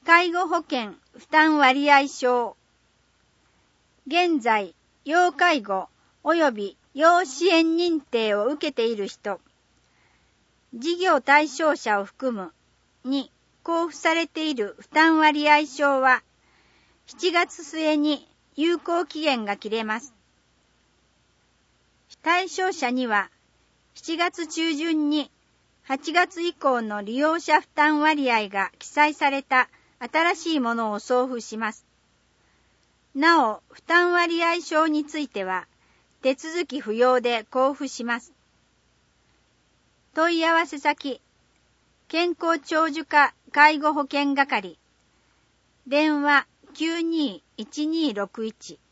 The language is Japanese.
介護保険負担割合証。現在、要介護及び要支援認定を受けている人、事業対象者を含むに交付されている負担割合証は、7月末に有効期限が切れます。対象者には、7月中旬に8月以降の利用者負担割合が記載された新しいものを送付します。なお、負担割合証については、手続き不要で交付します。問い合わせ先、健康長寿課介護保険係、電話 921261